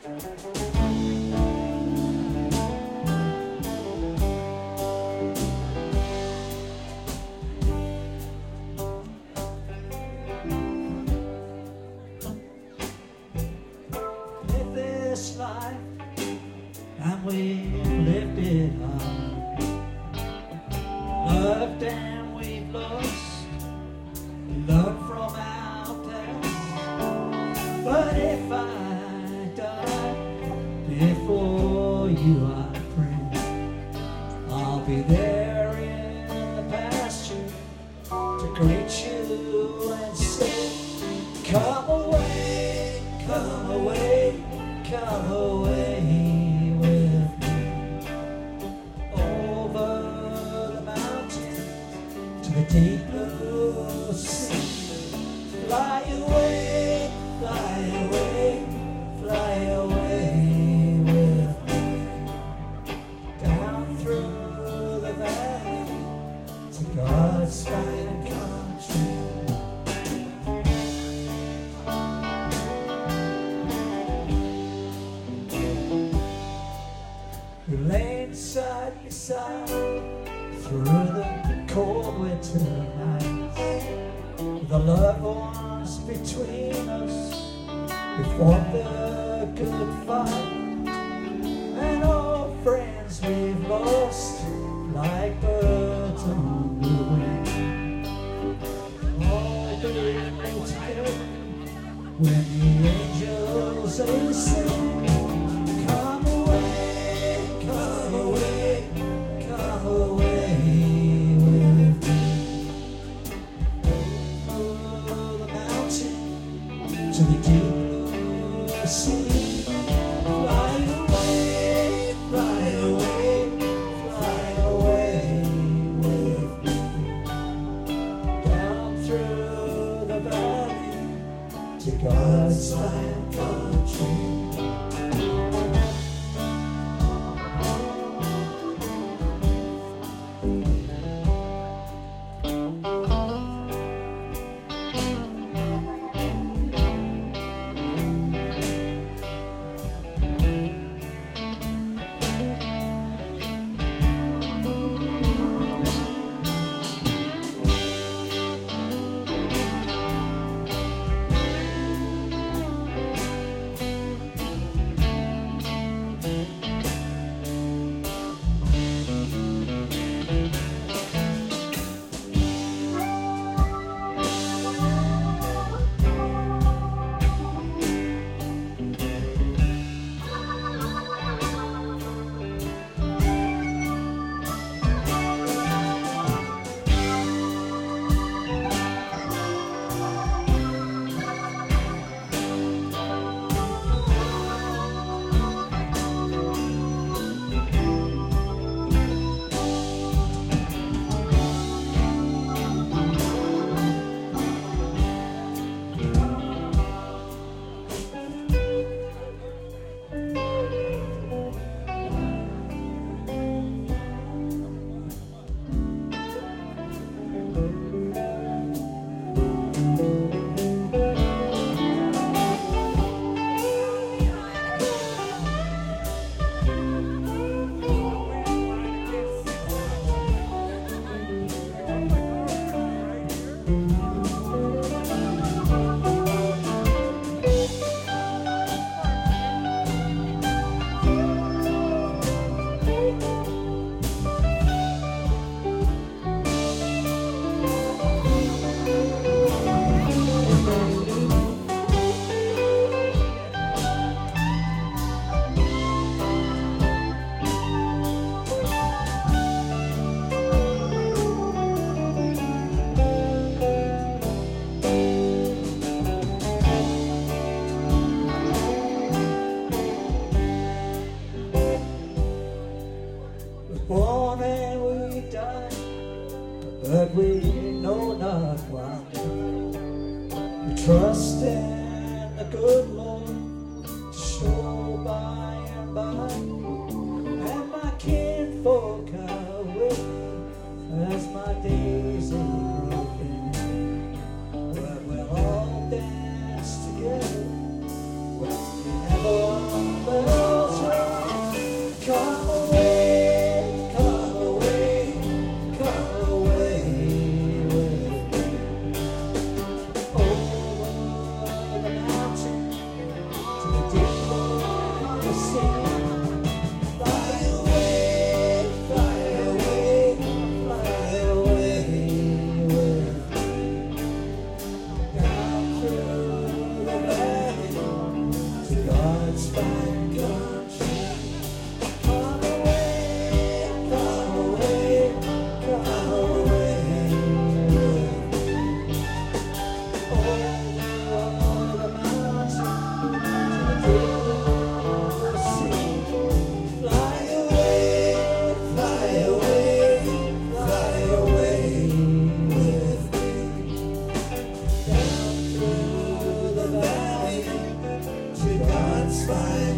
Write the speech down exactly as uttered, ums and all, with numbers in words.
This life, and we've lived it hard. Loved and we've lost, love from our past. But if I die before you, I pray I'll be there in the pasture to greet you and say, come away, come away, come away with me over the mountains to the deep blue sea. Fly away, fly away, fly away with me down through the valley to God's fine country. We lay side by side through the cold winter nights. With the loved ones between us, we fought the good fight. And all friends we've lost like birds on the wing. All be together when the angels they sing. To the deep blue sea. Fly away, fly away, fly away with me down through the valley to God's fine country. God's fine country. Come away, come away, come away with me. Over the mountain to the sea. Fly away, fly away, fly away with me. Down through the valley to God's fire.